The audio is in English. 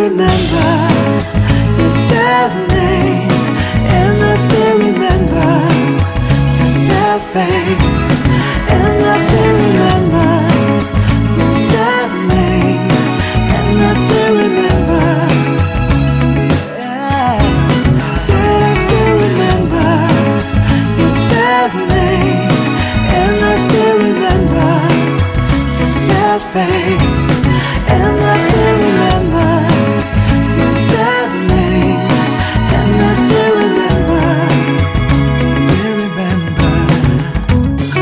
remember your sad name, and I still remember your sad face.